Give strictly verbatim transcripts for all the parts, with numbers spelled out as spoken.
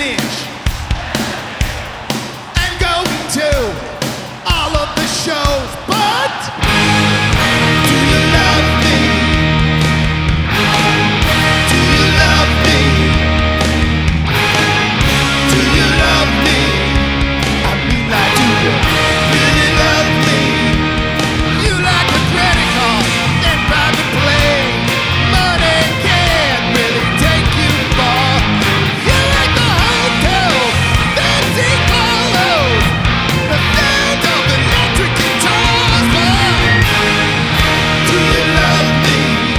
finish and going to all of the shows, but do you love me? Do you love me? Do you love me? I mean, like, do you really love me? You like a credit card and private plane. Money can't really take you far. You like the hotels, fancy clothes, the sound of electric guitars. But do you love me?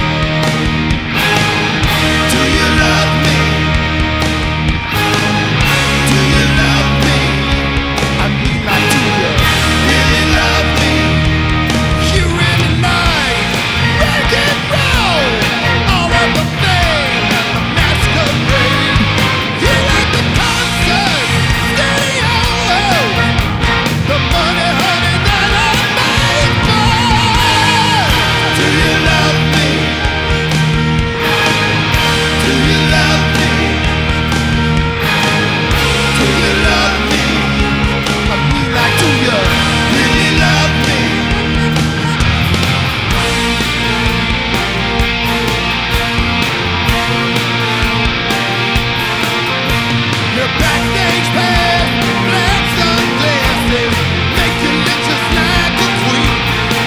Do you love me? Do you love me? I mean, like, do you really love me? You really like rock and roll, all of the fame and the masquerade. You like the concerts, stereos, the money, honey, that I made for. Do you love me? Do you love me? Do you love me? I mean, like, do you really love me? Your backstage pass, black sunglasses, make you look just like a queen.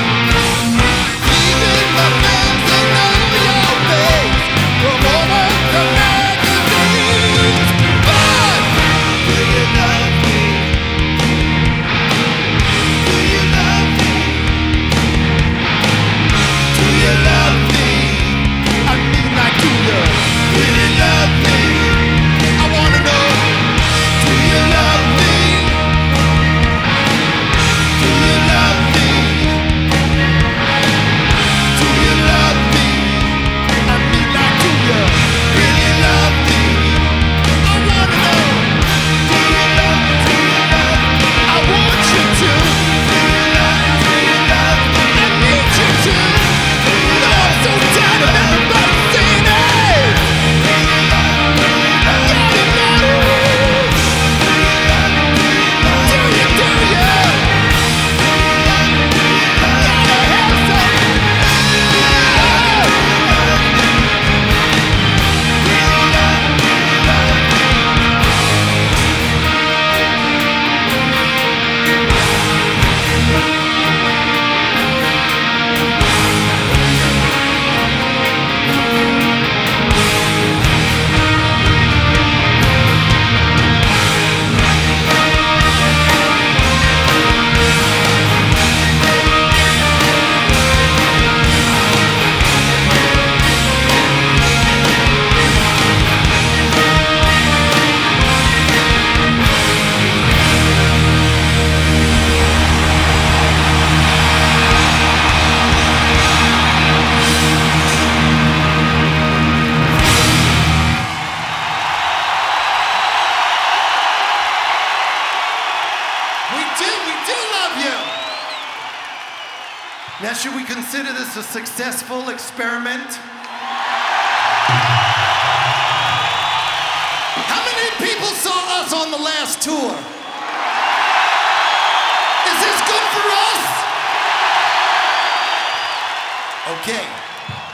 Even the fans don't know your face from over the magazines. But do you love me? Do you love me? Do you love me? I mean, like, do you really love me? I wanna know, do you love me? Do you love me? Do you love me? I mean, like, do you really love me? I wanna know, do you love, do you love? I want you to. Do you love, do you love? I need you to. No, I'm so tired of everybody saying it. Do you love, do you love? Do you love? Do you, do you? Gotta have some We do, we do love you. Now, should we consider this a successful experiment? How many people saw us on the last tour? Is this good for us? Okay.